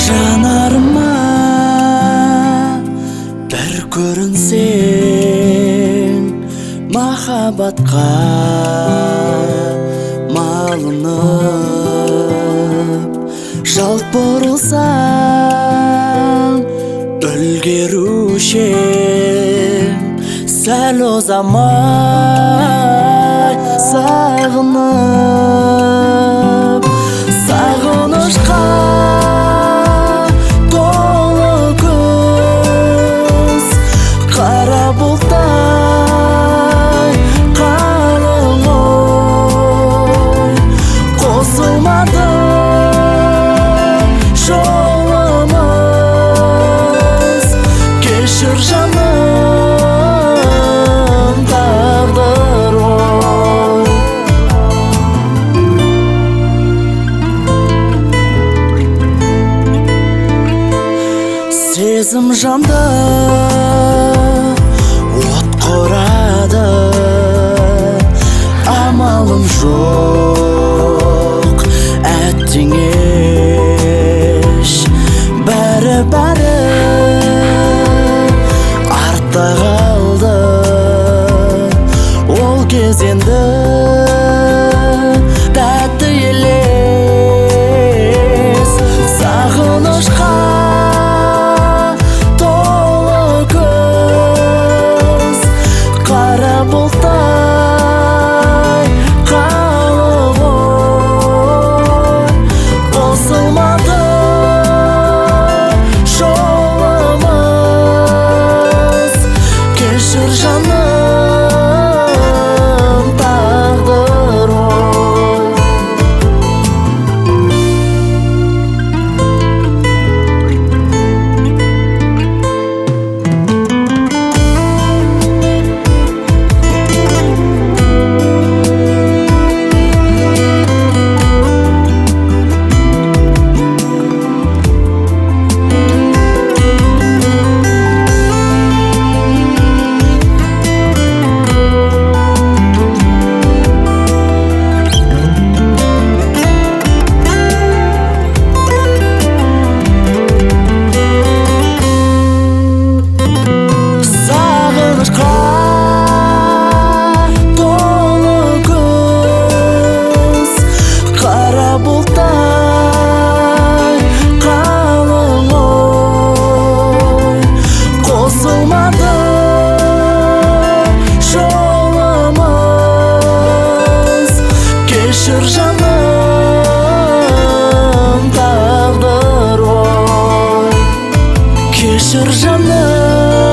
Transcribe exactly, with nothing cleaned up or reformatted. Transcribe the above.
жанарыма бір көрінсең, махаббатқа малынып, жалт бұрылсаң үлгерушем, сәл озамай сағынып, сағынышқа толы күз, қара бұлттай қалың ой, қосылмады жолымыз, кешір жаным, тағдыр ой. Сезім жанды от құрады, амалым жоқ, әттең еш, бәрі-бәрі артта қалды. Ол кез енді тәтті елес, сағынышқа толы күз, қара бұлттай қалың ой, қосылмады жолымыз, кешір жаным, тағдыр ой. Кешір жаным, тағдыр ой, кешір жаным.